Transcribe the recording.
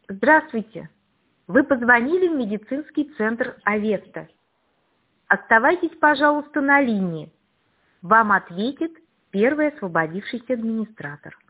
Здравствуйте. Вы позвонили в медицинский центр Авеста. Оставайтесь, пожалуйста, на линии. Вам ответит первый освободившийся администратор.